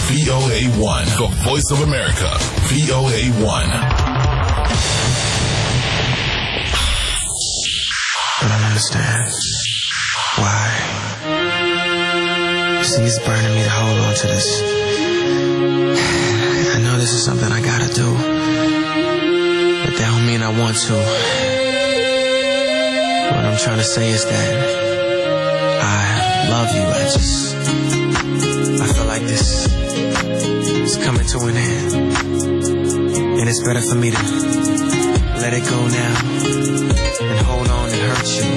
VOA1, the voice of America. VOA1. I don't understand why. See, it's burning me to hold on to this. I know this is something I gotta do, but that don't mean I want to. What I'm trying to say is that I love you. I feel like this is coming to an end, and it's better for me to let it go now and hold on and hurt you.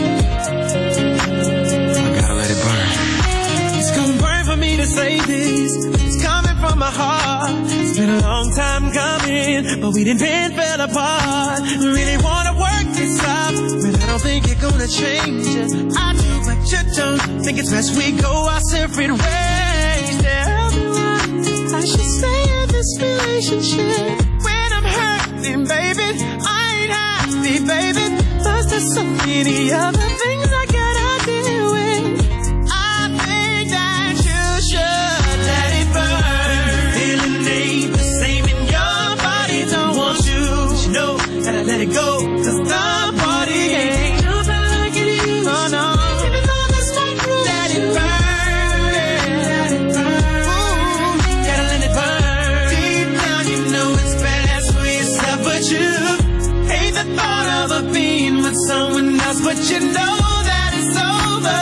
I gotta let it burn. It's gonna burn for me to say this. It's coming from my heart. It's been a long time coming, but we didn't fell apart. We really wanna work this out, but I don't think you're gonna change it. I do, but you don't. Think it's best we go our separate ways. Tell me what I should say in this relationship. When I'm hurting, baby, I ain't happy, baby. Plus there's so many other things I gotta deal with. I think that you should let it burn. Feeling ain't the same in your body. Don't want you, but you know gotta let it go. Cause the body ain't nothing like it used. Oh no, even though that's my rule. Let it burn, let it burn. Ooh, gotta let it burn. Deep down you know it's best for yourself, but you hate the thought of a being with someone else, but you know that it's over.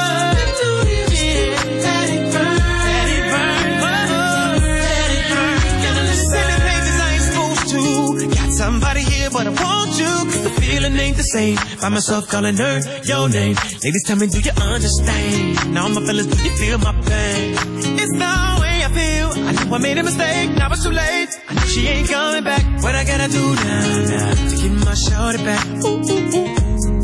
Yeah, let it burn, let it burn, let it burn. Gotta listen to pages I ain't supposed to. Got somebody here, but I want you. Cause the feeling ain't the same. Find myself calling her your name. Ladies, tell me, do you understand? Now my fellas, do you feel my pain? It's the way I feel. I know I made a mistake, now it's too late. I know she ain't coming back. What I gotta do now to get my shorty back? Ooh, ooh, ooh, ooh.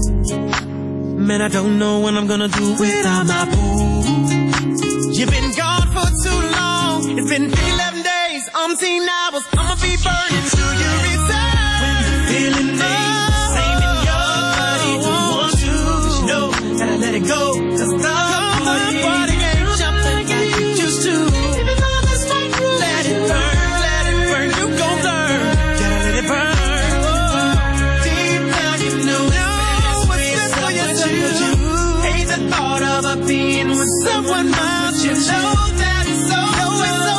Man, I don't know what I'm gonna do without my boo. You've been gone for too long. It's been 11 days, umpteen hours. I'ma be burning till you return. When the feeling ain't the same in your body, don't want you, but you know gotta let it go. Cause the body ain't jumping like it used to. Even though that's my rule. Let it burn, you gon' learn. Gotta let it burn. Deep down you know it's for yourself, but you hate the thought of a being with someone else. You know that it's over.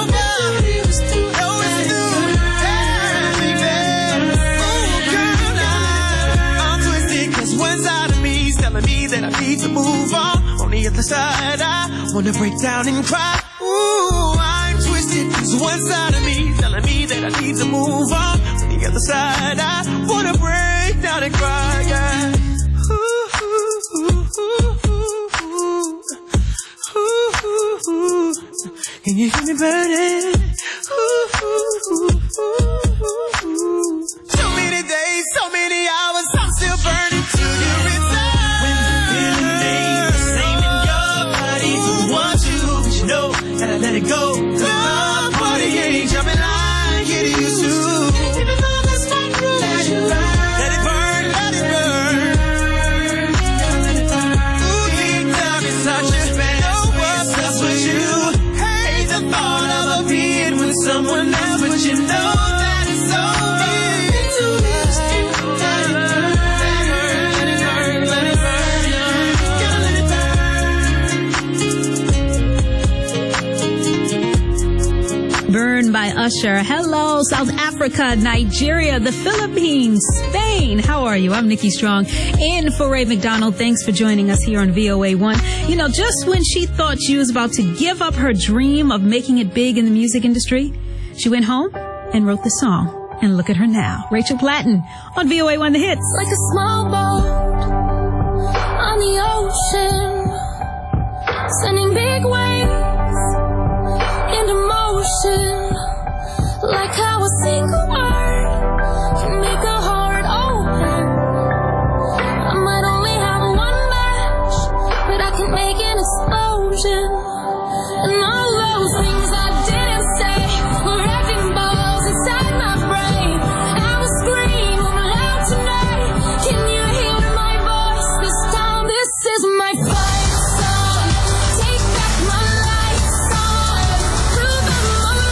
That I need to move on the other side, I wanna break down and cry. Ooh, I'm twisted. Cause one side of me telling me that I need to move on the other side, I wanna break down and cry, yeah. Ooh, ooh, ooh, ooh, ooh, ooh. Can you hear me burning? Ooh, ooh, ooh, ooh, ooh. So many days, so many hours, I'm still burning till you return. Gotta let it go. The body ain't jumping like it used to. Even though that's my rule. Let it burn, let it burn, let it burn. Let it burn. Ooh, deep down inside you know what's up with you. Hate the thought of a being with someone else, but you know that it's over. Let it burn, let it burn, let it burn. Gotta let it burn. Burn by Usher. Hello, South Africa, Nigeria, the Philippines, Spain. How are you? I'm Nikki Strong in for Ray McDonald. Thanks for joining us here on VOA1. You know, just when she thought she was about to give up her dream of making it big in the music industry, she went home and wrote the song. And look at her now. Rachel Platten on VOA1 The Hits. Like a small boat on the ocean, sending big waves into motion, like how a single word can make a heart open. I might only have one match, but I can make an explosion. And all those things I didn't say were wrecking balls inside my brain. I will scream loud tonight. Can you hear my voice this time? This is my fight song. Take back my life song. Through the moonlight.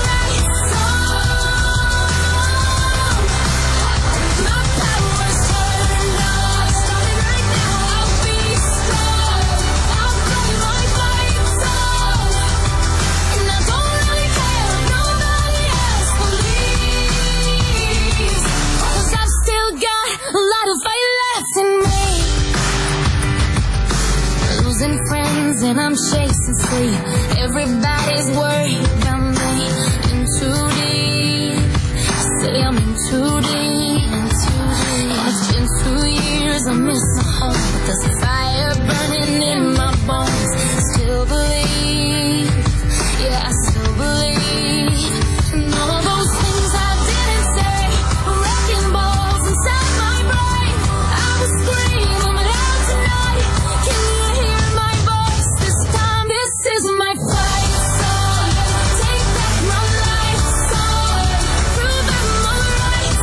and see everybody's worried about me. In too deep, say I'm in too deep, in too deep. It's been 2 years, I miss my home, but there's a fire burning in my bones. Still believe, yeah, I still believe. And all those things I didn't say, wrecking balls inside my brain. I was screaming, but out tonight, can you hear my voice? This time, this is my fight song. Take back my life song. Prove I'm alright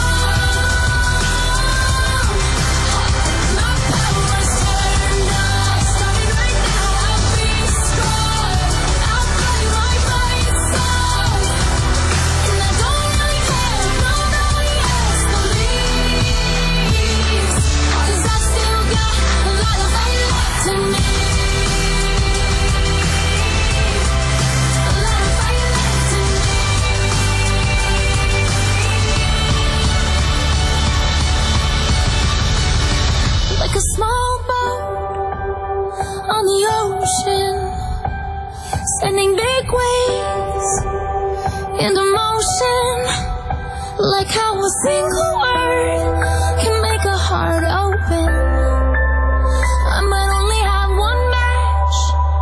song. My power's turned up. Starting right now, I'll be strong. I'll fight my fight song. And I don't really care if nobody else believes. 'Cause I still got a lot of fight left in me. A lot of fight left in me. Like a small boat on the ocean, sending big waves into motion. Like how a single word can make a heart open. I might only have one match,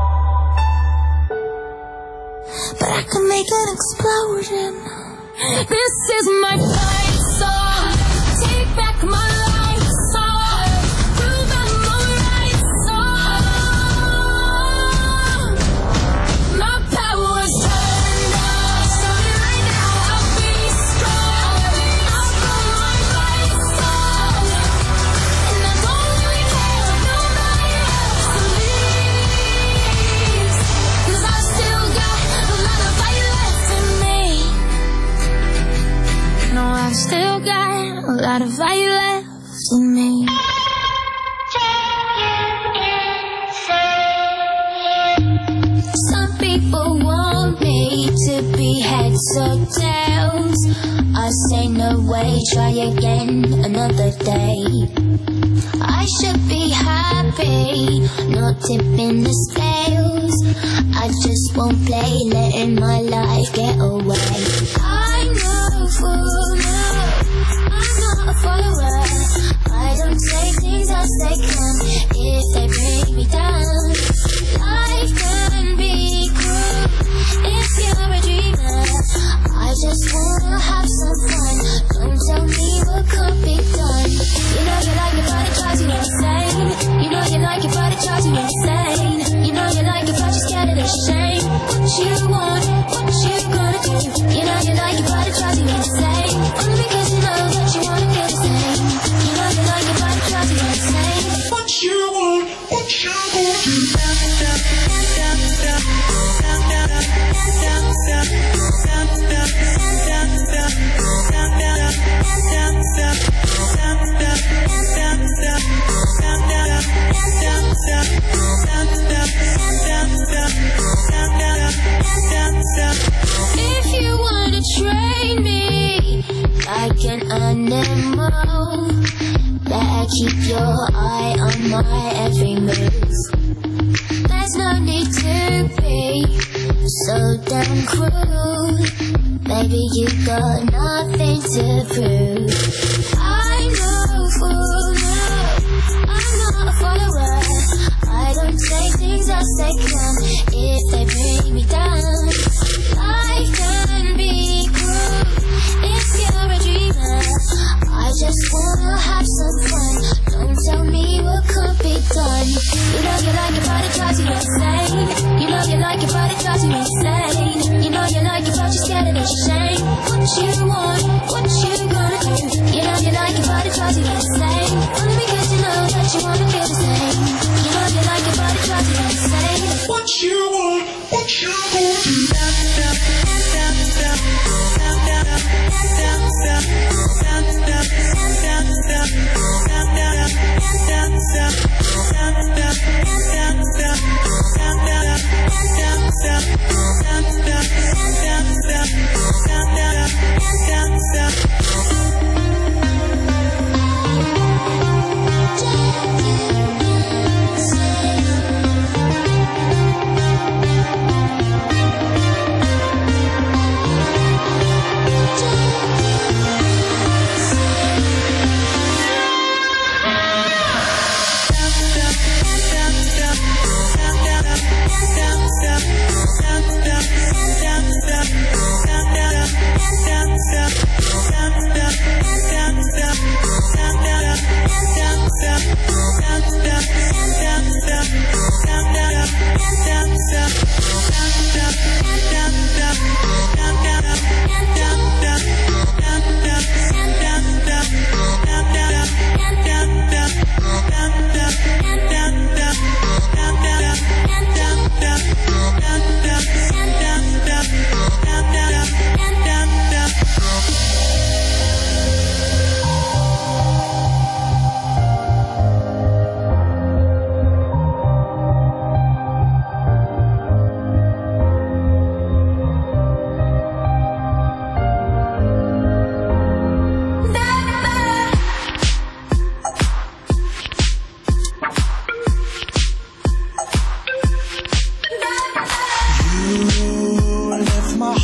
but I can make an explosion. This is my fight song. Take back my life song. Prove I'm alright song. My power's turned up. Starting right now, I'll be strong. I'll fight my fight song. And I don't really care if nobody else believes. 'Cause I still got a lot of fight left in me. No, I've still got a lot of fight left in me. Some people want me to be heads or tails. I say no way, try again another day. I should be happy, not tipping the scales. I just won't play, letting my life get away. I know full well, I'm not a follower. I don't take things as they come if they bring me down. Life can be cruel if you're a dreamer. I just wanna have some fun. Don't tell me what could be done. You know you like it, but it drives you insane. You know you like it, but it drives you insane. You know you like it, but you're scared of the shame. What you want, what you gonna do? You know you like it, but it drives you insane. Only because you know that you wanna feel the same. You know you like it, but it drives you insane. What you want, what you gonna do? If you wanna train me like an animal, better keep your eye on my every move. There's no need to be so damn cruel. Baby, you got nothing to prove. I know full well, I'm not a follower. I don't take things as they come if they bring me down. Life can be cruel if you're a dreamer. I just wanna have some fun. Don't tell me what could be done. You know you like it, but it drives you insane. You know you like it, but it drives you insane. You know you like it, but you're scared of the shame. What you want, what you gonna do? You know you like it, but it drives you insane. Only because you know that you wanna feel the same. You know you like it, but it drives you insane. What you want, what you gonna do?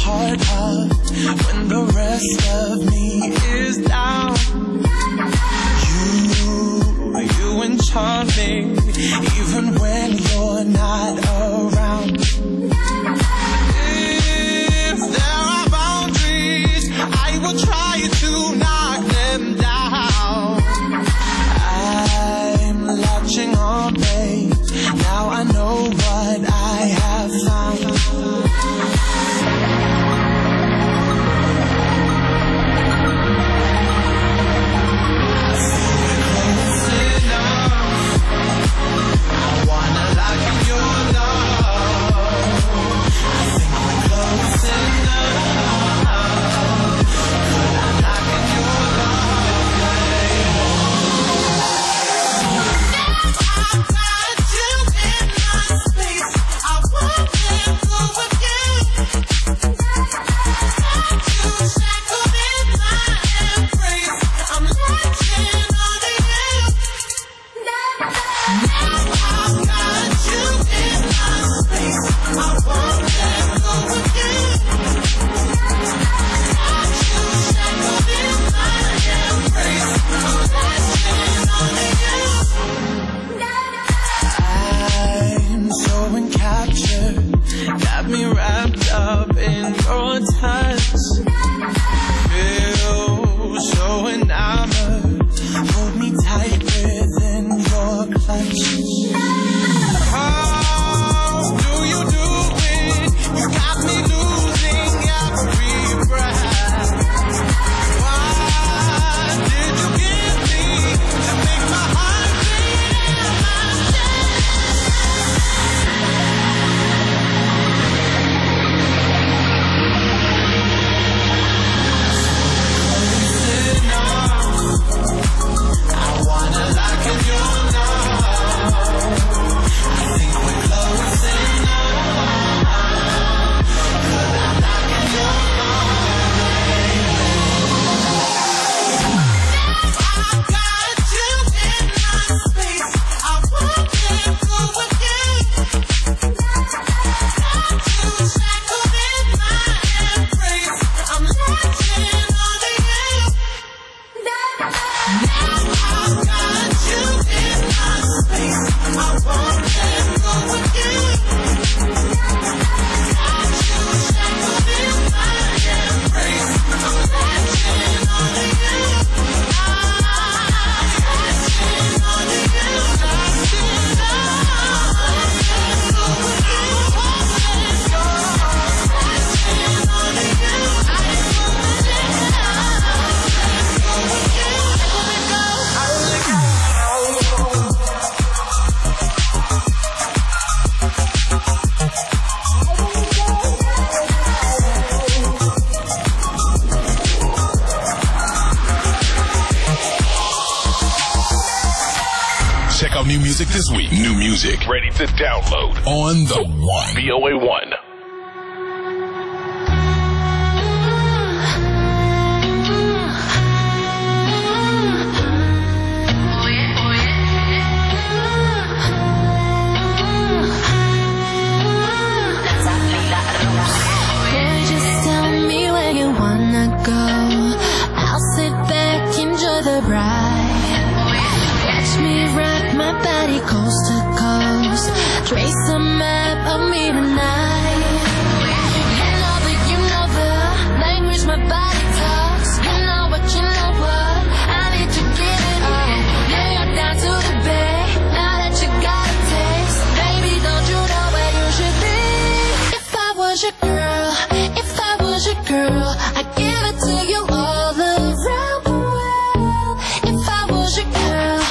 heart up when the rest of me is down. You enchant me even when you're not around. If there are boundaries, I will try to knock them down. I'm latching on, babe. Now I know what I have found. Got me wrapped up in your touch. Feel so enamored. Hold me tight within your clutch. How do you do it? You got me losing every breath. What did you give me to make my heart beat in my Check out new music this week. New music ready to download on the One. VOA One. Just tell me where you wanna go. I'll sit back, enjoy the ride. Watch me rock my body coast to coast. Trace a map of me tonight. You know the language my body talks. You know what, I need to give it all. New York down to the Bay. Now that you got a taste, baby, don't you know where you should be? If I was your girl, I'd give it to you all around the world. If I was your girl,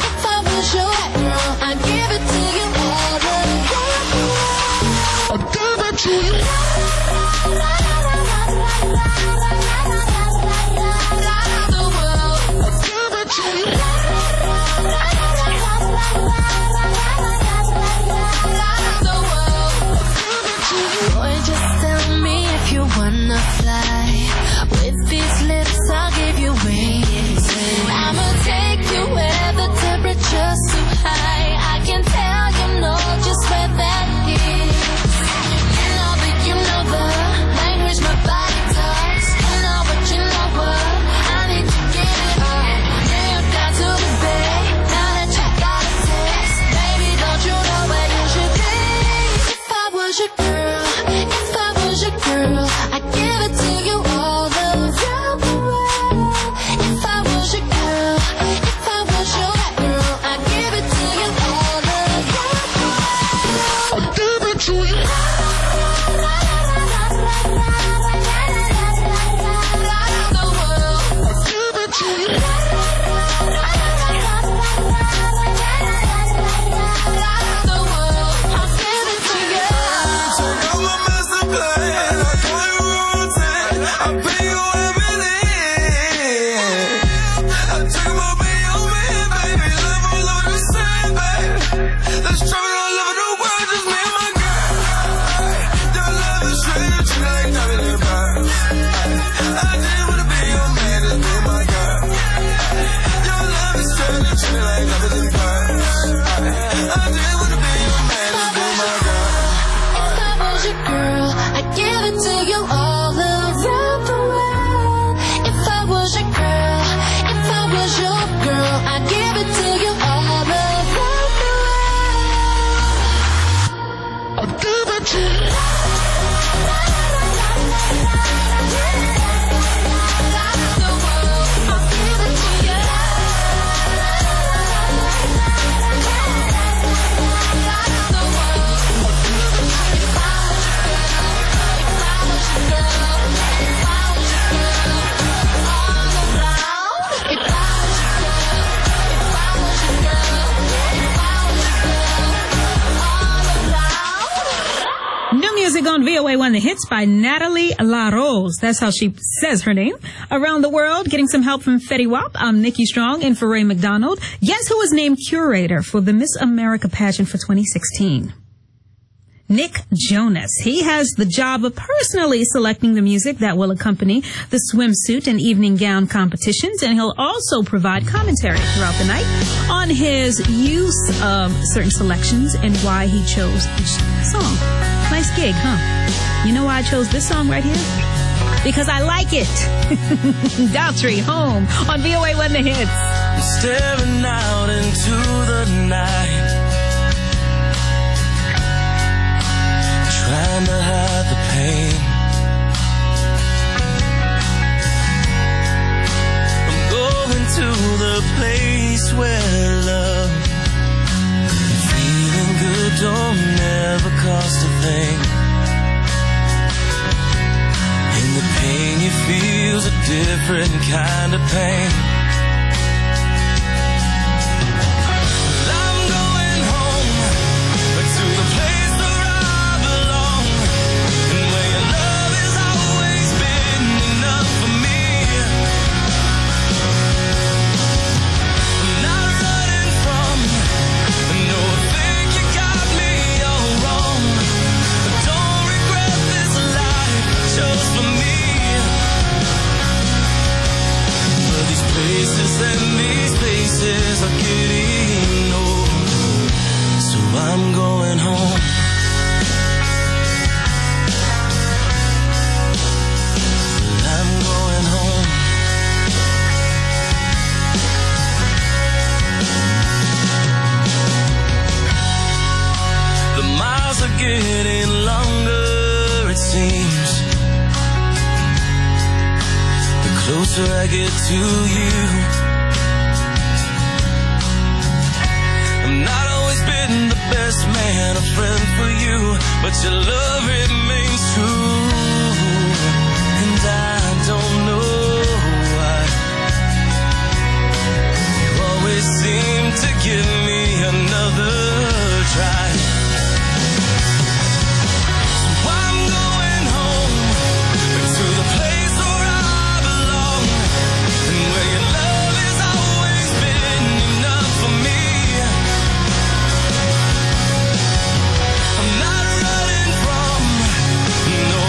I'd give it to you all around the world. I'd give it to you. Boy, just tell me if you wanna fly. With these lips, I'll give you wings. I'ma take you where the temperature's too high. I can tell you know just where that is. You know the language my On VOA1, the hits by Natalie LaRose. That's how she says her name. Around the world, getting some help from Fetty Wap. I'm Nikki Strong in for Ray McDonald. Guess who was named curator for the Miss America pageant for 2016? Nick Jonas. He has the job of personally selecting the music that will accompany the swimsuit and evening gown competitions, and he'll also provide commentary throughout the night on his use of certain selections and why he chose each song. Nice gig, huh? You know why I chose this song right here? Because I like it. Daughtry, Home, on VOA1 The Hits. I'm staring out into the night, trying to hide the pain. I'm going to the place where love and feeling good don't never cost a thing. And the pain you feel's a different kind of pain. And these places are getting old, so I'm going home. I'm going home. The miles are getting longer, it seems, the closer I get to you. Not always been the best man, a friend for you, but your love remains true. And I don't know why you always seem to give me another try. So I'm going home to the place where I belong, and where your love has always been enough for me. I'm not running from no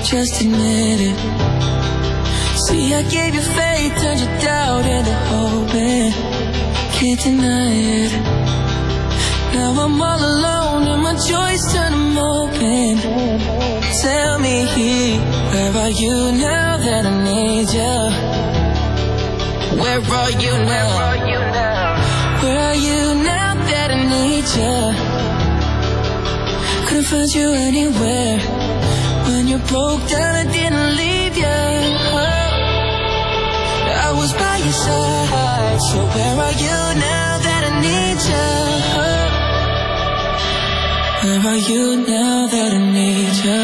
just admit it. See, I gave you faith, turned your doubt into hope, and can't deny it. Now I'm all alone and my joys turn them open. Tell me, where are you now that I need you? Where are you now? Where are you now that I need you? Couldn't find you anywhere. When you broke down, I didn't leave you. I was by your side. So where are you now that I need you? Where are you now that I need you?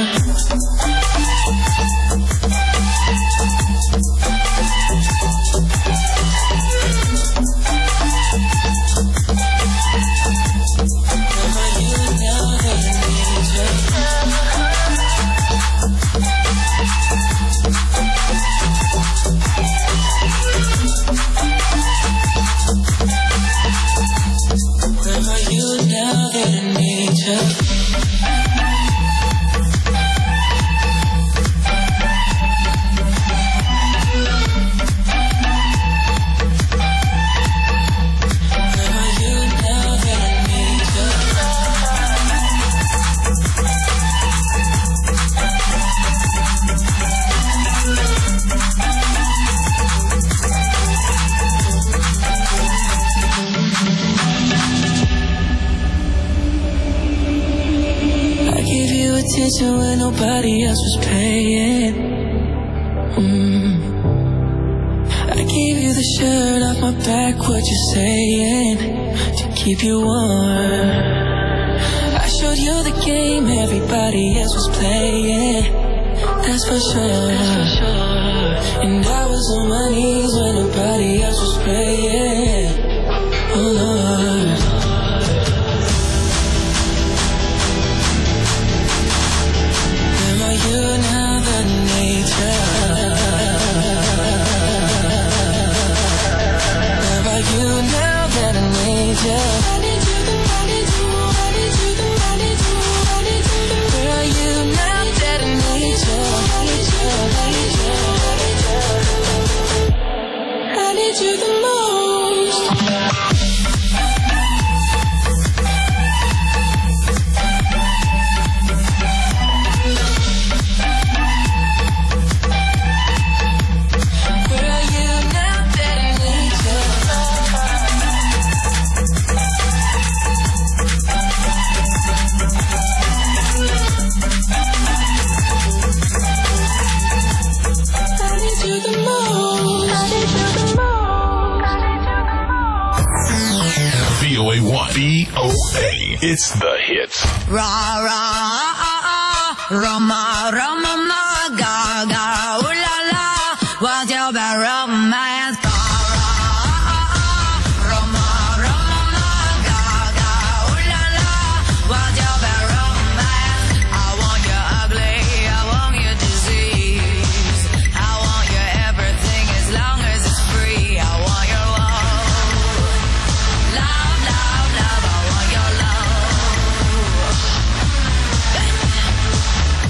When nobody else was paying. I gave you the shirt off my back, what you saying? To keep you warm. I showed you the game everybody else was playing. That's for sure. And I was on my knees when nobody else was praying. Oh Lord. You now that I need you. Where are you now that I need you? I need you, I need you, I need you, I need you, I need you. Where are you now that I need you? I need you, I need you, I need you the most. VOA. It's the hits. Ra ra Roma Roma ma ga ga ooh la la. What's your bad romance?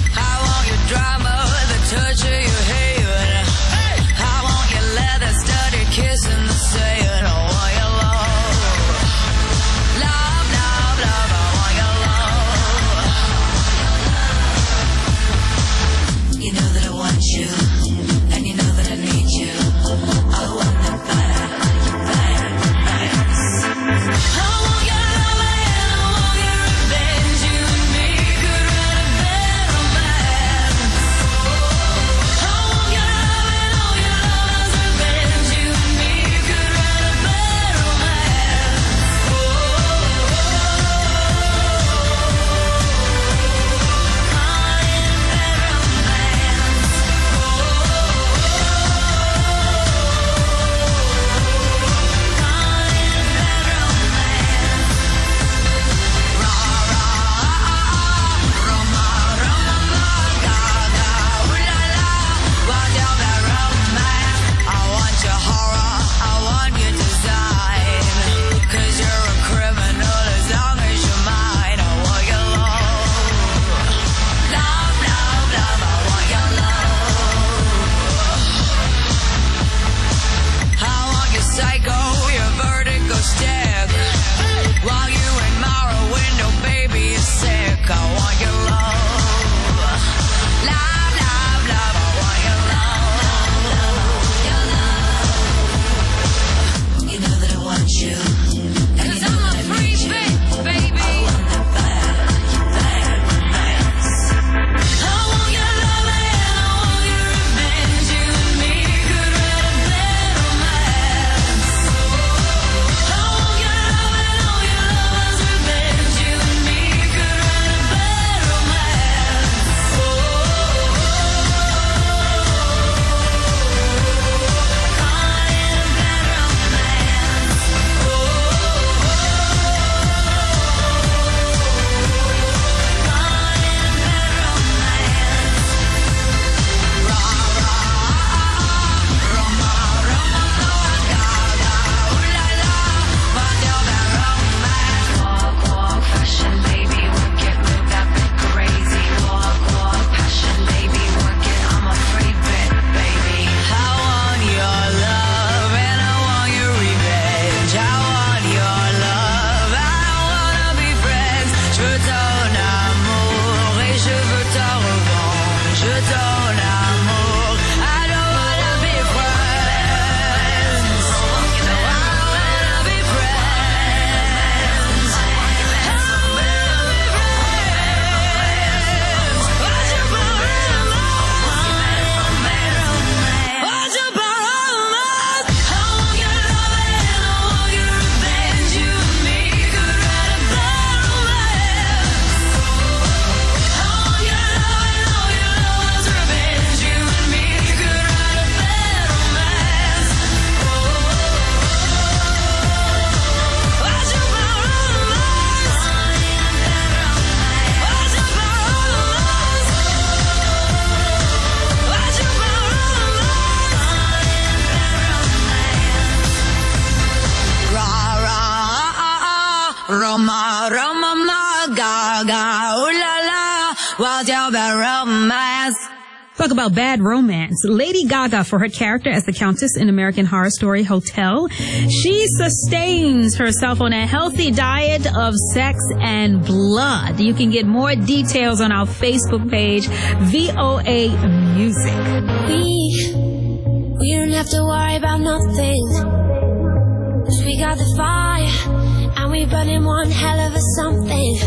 Touch of your hair. I want your leather studded Roma, Roma, ma, gaga, ooh la la, what's your bad romance? Talk about bad romance. Lady Gaga, for her character as the Countess in American Horror Story Hotel, she sustains herself on a healthy diet of sex and blood. You can get more details on our Facebook page, VOA Music. We don't have to worry about nothing, 'cause we got the fire, and we burning one hell of a something.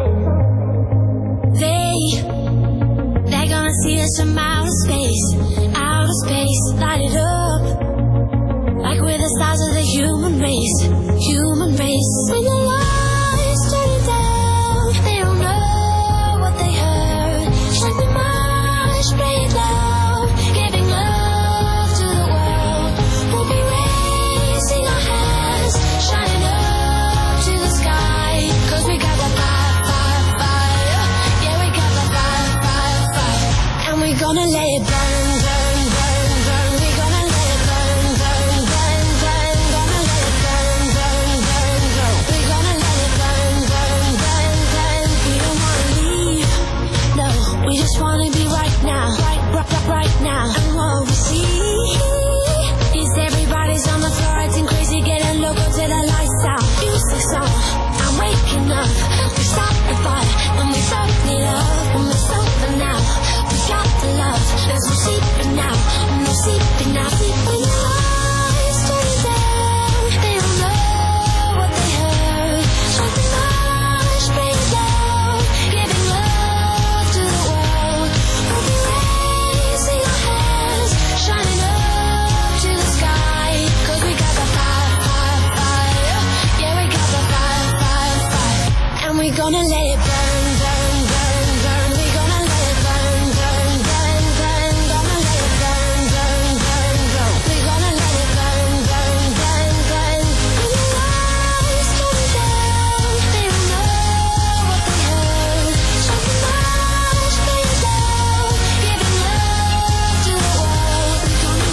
They're gonna see us from outer space, light it up, like we're the stars of the human race. When the lights turn down, they don't know what they heard. Shine the march, play it loud, giving love to the world. We'll be raising our hands, shining up to the sky, 'cause we got the fire, yeah, we got the fire, and we're gonna let it burn. We're gonna let it burn. Gonna let it burn. We're gonna let it burn. We don't wanna leave, no, we just wanna be right now, right now. And what we see is everybody's on the floor acting crazy, getting loco till the lights out. Music's on, I'm waking up. We stop the fire and we start it up, and we're something now. We got the love, there's no sleeping now, no sleeping now. When the lights turn down, they don't know what they heard. Something much bring down, giving love to the world. We'll be raising our hands, shining up to the sky, 'cause we got the fire, yeah, we got the fire, and we're gonna let it burn. We're gonna let it burn. Gonna let it burn. We're gonna let it burn. When the lights turn down, they don't know what they heard. Something much bring down, giving love to the world. We're gonna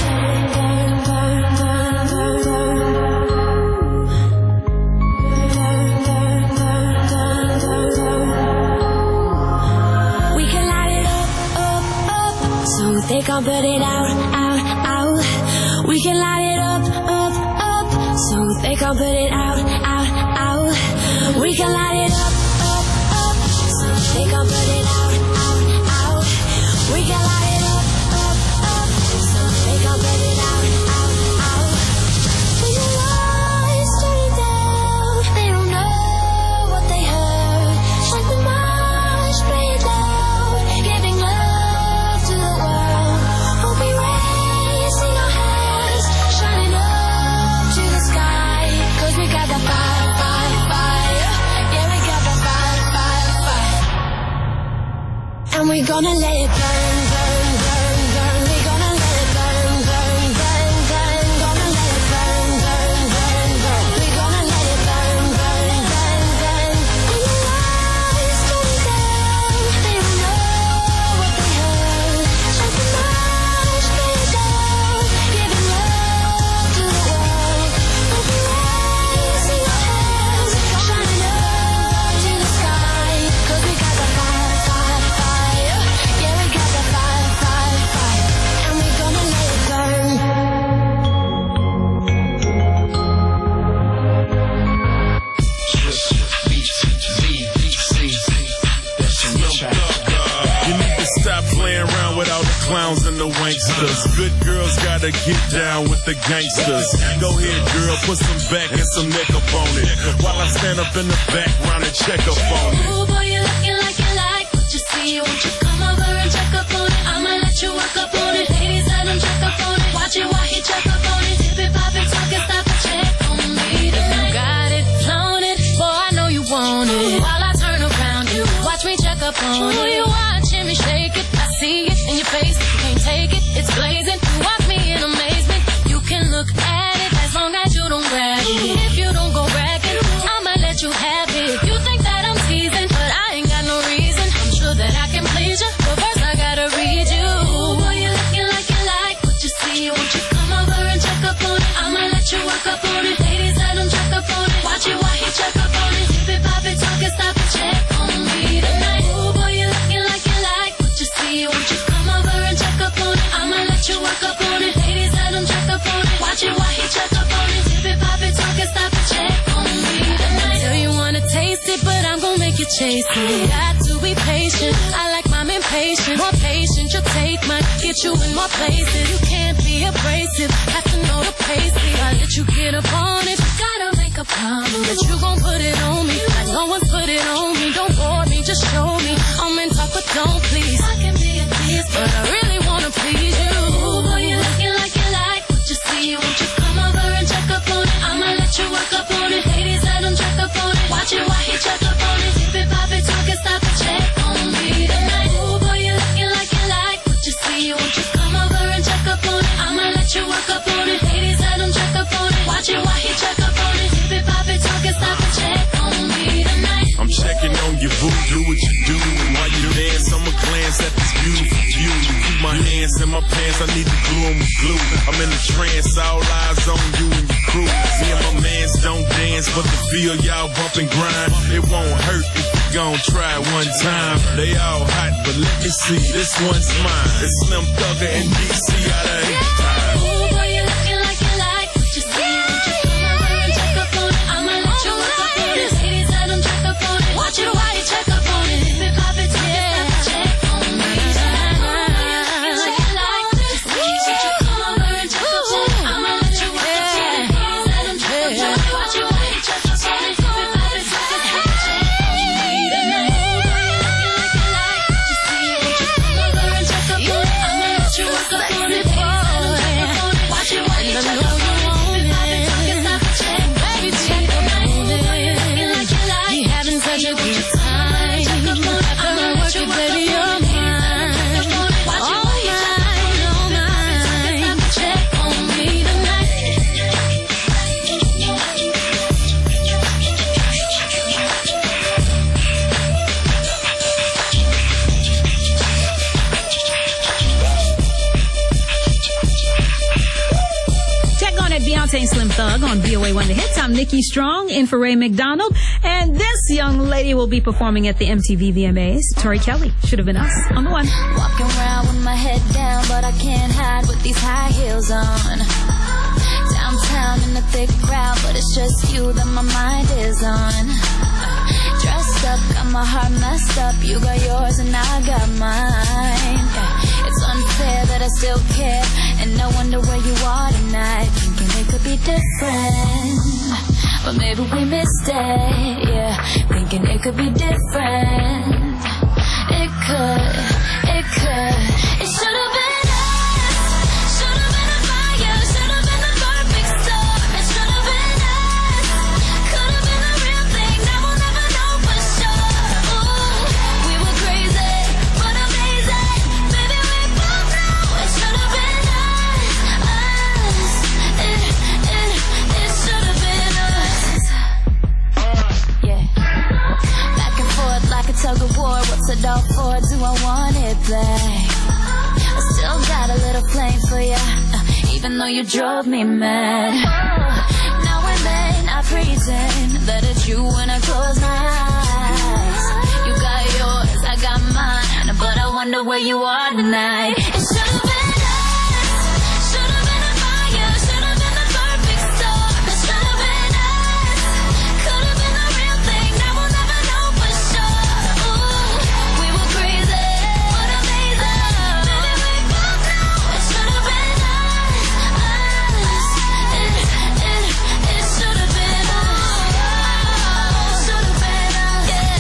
we can light it up, so they can't put it out. We can light it up, so they can't put it out. We can light it up, so they can't put it out. We can light it up, so they can't put it out. When the lights turn down, they don't know what they heard. Shine the march, play it loud, giving love to the world. We'll be raising our hands, shining up to the sky, 'cause we got the fire, yeah, we got the fire, and we're gonna let it burn. We're gonna let it burn. Gonna let it burn. We're gonna let it burn. When the lights turn down, they don't know what they heard. Something much bring down, giving love to the world. We'll be raising our hands, shining up to the sky, 'cause we got the fire, yeah, we got the fire, and we're gonna let it burn. You need to stop playing around with all the clowns and the wanksters. Good girls gotta get down with the gangsters. Go ahead, girl, put some back and some neck up on it, while I stand up in the background and check up on it. Ooh, boy, you looking like you like what you see. Won't you come over and check up on it? I'ma let you work up on it. Ladies, let him check up on it. Watch it while he check up on it. Tip it, pop it, talk it, stop and check on me tonight. Got it, flown it, boy, I know you want it. While I turn around, you watch me check up on it. You watching me shake it, I see it in your face. You can't take it, it's blazing. You watch me in amazement. You can look at it as long as you don't grab it. If you don't go bragging, I'ma let you have it. You think that I'm teasing, but chasing. Got to be patient. I like mine impatient. More patient, you'll take mine. Get you in more places. You can't be abrasive. Have to know the pace. I let you get up on it. Gotta make a promise that you gon' put it on me. Like no one's put it on me. Don't bore me, just show me. I'm in talk, but don't please. I can be a tease, but I really wanna please you. Ooh, boy, you looking like you like what you see. Won't you come over and check up on it? I'ma let you work up on it. Ladies, let them check up on it. Watch it while he check up on it. Dip it, pop it, talk it, stop it, check on me tonight. Ooh, boy, you looking like you like what you see. Won't you come over and check up on it? I'ma let you work up on it. Ladies, let them check up on it. Watch it while he check up on it. Dip it, pop it, talk it, stop it, check on me tonight. I'm checking on your voodoo, what you do. And while you dance, I'ma glance at this beautiful view. Keep my hands in my pants, I need to glue 'em with glue. I'm in a trance, all eyes on you and your crew. Me and my mans don't dance, but the feel y'all bump and grind. It won't hurt if you gon' try it one time. They all hot, but let me see, this one's mine. It's Slim Thugger and DC out of H-Time. Ooh, boy, you looking like you like what you see. Won't you come over and check up on it? I'ma let you work up on it. Ladies, let them check up on it. Watch it while you check up on it. Dip it, pop it, talk it, stop it, check on me tonight. Ooh, you looking like what you see. Won't you come over and check up on it? I'ma let you work up on it. Ladies, let them check up on it. Watch it while you check up on it. Dip it, pop it, talk it, stop it, check on me tonight. Ooh, you looking like what you see. Won't you come over and check up on it? I'ma let you work up on it. Ladies, let them check up on it. Watch it while you check up on it. Dip it, pop it, talk it, stop it, check on me tonight. You having such a good time. I'ma work it, baby, you're mine. All mine, all mine. Check on me tonight. Check on it, Beyonce and Slim Thug on VOA1 The Hits. I'm Nikki Strong in for Ray McDonald. And this young lady will be performing at the MTV VMAs. Tori Kelly, should have been us on the one. Walking around with my head down, but I can't hide with these high heels on. Downtown in the thick crowd, but it's just you that my mind is on. Dressed up, got my heart messed up. You got yours and I got mine. It's unfair that I still care, and I wonder where you are tonight. Thinking it could be different, but maybe we missed it, yeah. Thinking it could be different. It could. It should have been us. Should have been a fire. Should have been the perfect storm. It should have been us. Could have been the real thing. Now we'll never know for sure. Ooh, we were crazy, but amazing. Maybe we both know it should have been us. It should have been us. Yeah. Back and forth like a tug of war. What's it all for? Do I want it back? I still got a little flame for ya, even though you drove me mad. Now and then I pretend that it's you when I close my eyes. You got yours, I got mine, but I wonder where you are tonight. It should have been us. Should have been a fire. Should have been the perfect storm. It should have been us. Could have been the real thing. Now we'll never know for sure. Ooh, we were crazy, but amazing. Maybe we both know it should have been us. It should have been us. Should have been us. Yeah.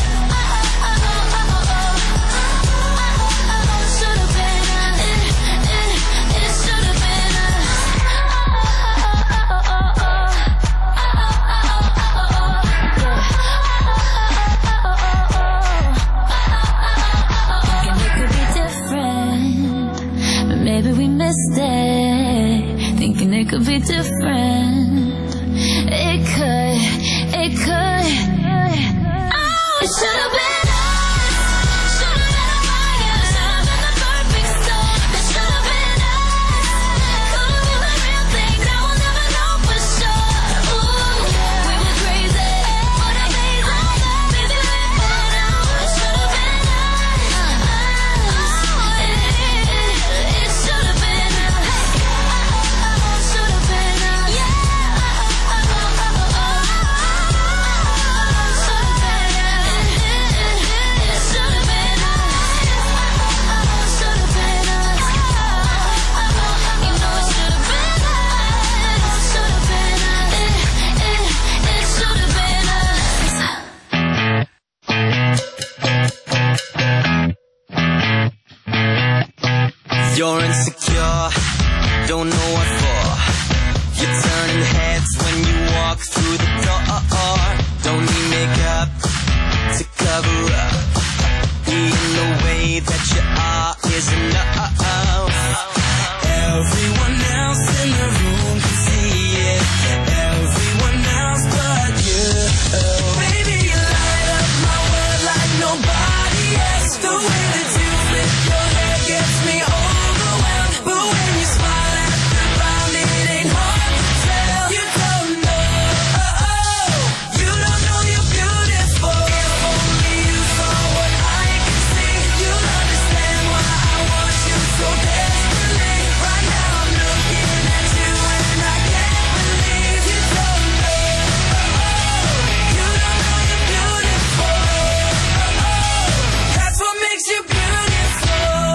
Should have been us. It should have been Thinking it could be different, but maybe we missed it. Thinking it could be different. It could. Oh, it should have been us. Should have been a fire. Should have been the perfect storm. It should have been us. Could have been the real thing. Now we'll never know for sure. Ooh, we were crazy, but amazing. Maybe we both know it should have been us. It should have been us. Should have been us. Yeah. Should have been us. You're insecure, don't know what for. You're turning heads when you walk through the door. Don't need makeup to cover up. Being the way that you are is enough. Everyone else in the room can see it. Everyone else but you. Baby, you light up my world like nobody else. The way that you flip your hair gets me overwhelmed. But when you smile at the ground, it ain't hard to tell. You don't know, you don't know you're beautiful. If only you saw what I can see, you'll understand why I want you so desperately. Right now I'm looking at you and I can't believe you don't know, you don't know you're beautiful. That's what makes you beautiful.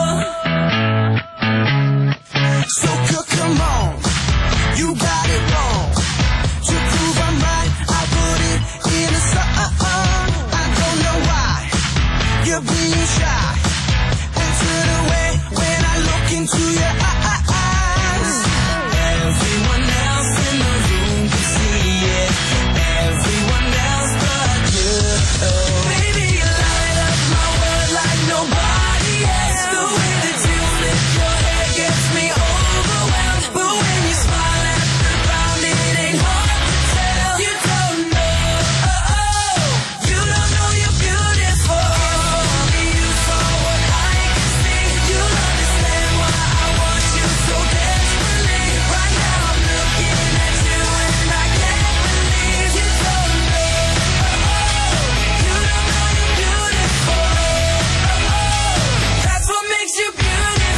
So come on, you got it wrong. To prove I'm right, I put it in a song. I don't know why you're being shy and turn away when I look into your eyes. Everyone else in the room can see it. Everyone else but you. Baby, you light up my world like nobody else. The way that you flip your hair gets me overwhelmed. But when you smile at the ground, it ain't hard to tell. You don't know, you don't know you're beautiful. If only you saw what I can see, you'll understand why I want you so desperately. Right now I'm looking at you and I can't believe you don't know, you don't know you're beautiful. That's what makes you beautiful.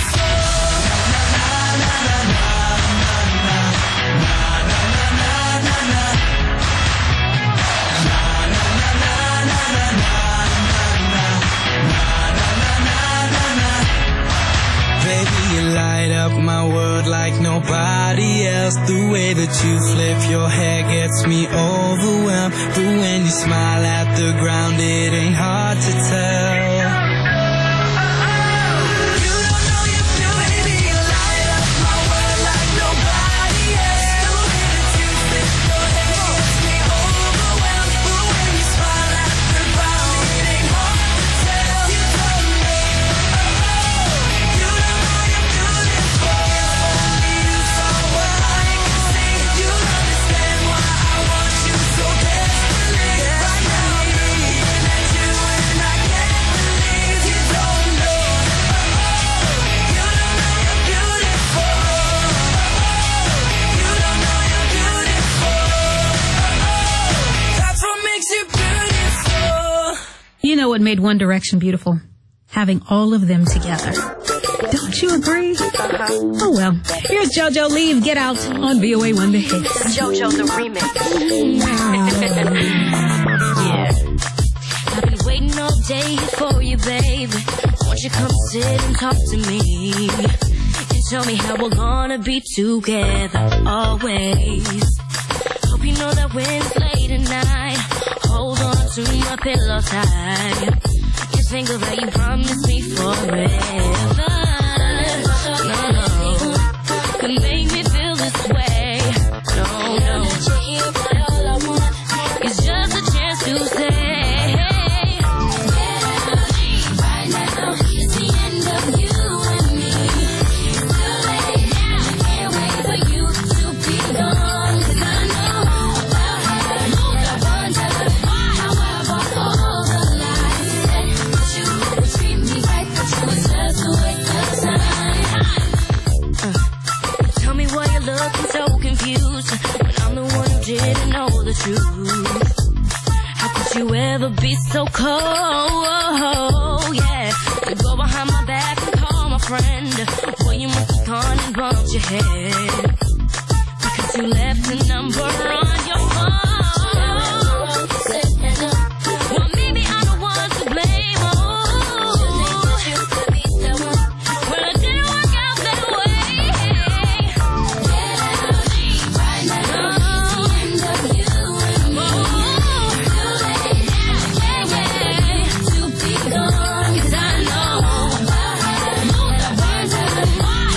Baby, you light up my world like nobody else. The way that you flip your hair gets me overwhelmed. But when you smile at the ground, it ain't hard to tell. You don't know you're beautiful. Baby, you light up my world like nobody else. The way that you flip your hair gets me overwhelmed. But when you smile at the ground, it ain't hard to tell. You don't know, you don't know you're beautiful. If only you saw what I can see, you'll understand why I want you so desperately. Right now I'm looking at you and I can't believe you don't know, you don't know you're beautiful. You don't know you're beautiful. That's what makes you beautiful. You know what made One Direction beautiful? Having all of them together. Don't you agree? Oh well. Here's JoJo Leave Get Out on VOA1 The Hits. JoJo the remix. Yeah. I've been waiting all day for you, baby. Won't you come sit and talk to me? And tell me how we're gonna be together always. Hope you know that when it's late at night, hold on to my pillow tight. Just think of how you promised me forever. No, could make me feel this way. No. It's just a chance to say, right now, it's the end of you and me. It's too late now, I can't wait for you to be gone. 'Cause I know about her, I wonder however all the lies said that you would treat me right, but you was just a waste of time. Tell me why you're looking so confused when I'm the one who didn't know the truth. How could you ever be so cold? Yeah, you go behind my back and call my friend. Well, you must have gone and bumped your head because you left a number on your phone. Well, maybe I'm the one to blame. Well, it didn't work out that way. Right now, it's the end of you and me. To be gone, 'cause I know about her. I wonder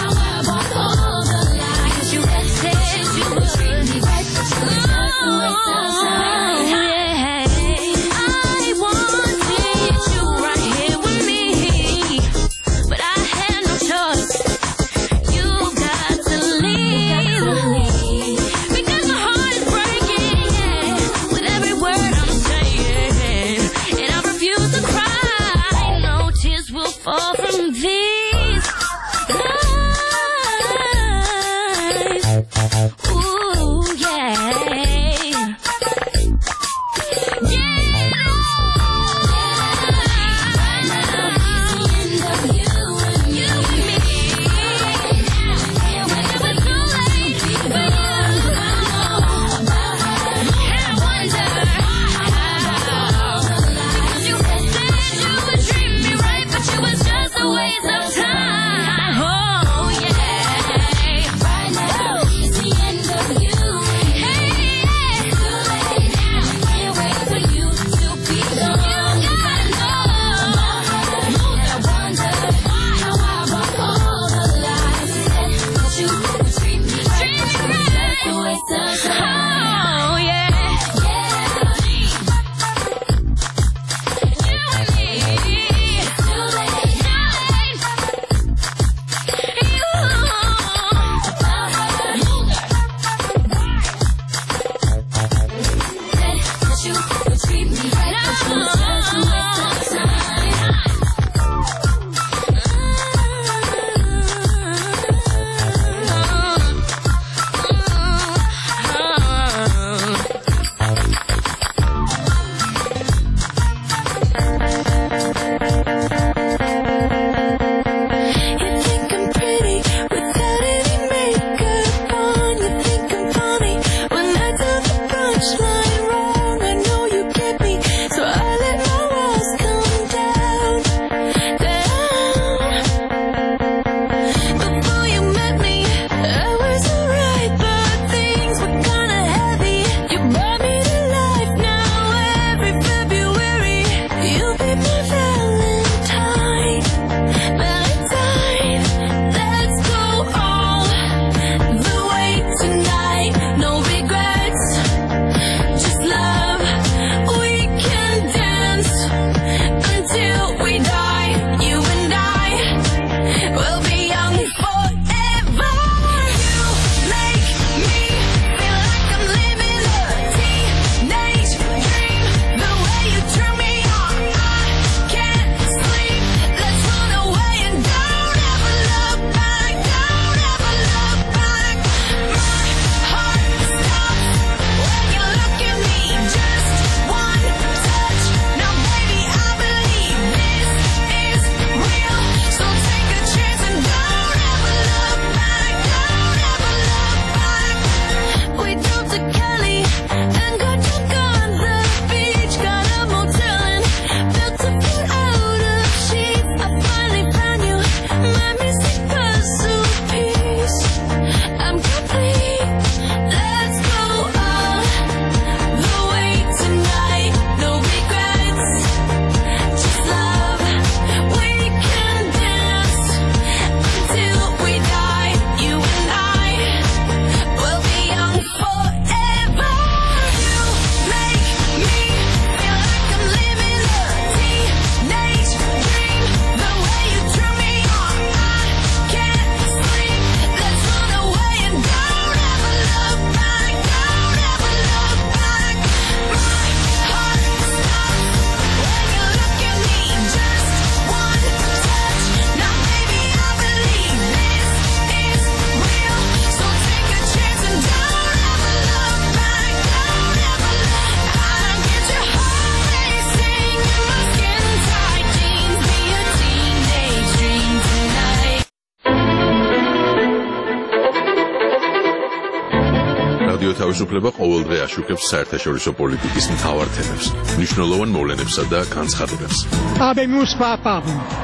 თავისუფლება ყოველდღე აშუქებს საერთაშორისო პოლიტიკის მთავარ თემებს, მნიშვნელოვან მოვლენებსა და განცხადებებს. Habemus papam.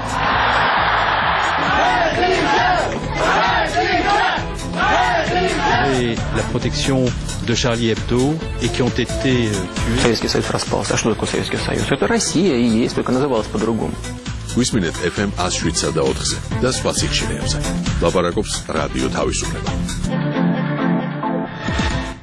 Et la protection de Charlie Hebdo et qui ont été tués. Советский Союз распался. А что такое Советский Союз? Это Россия и есть, только называлась по-другому. Висминет FM 107.4-ზე და სხვა სიხშირეებზე. ლაპარაკობს რადიო თავისუფლება.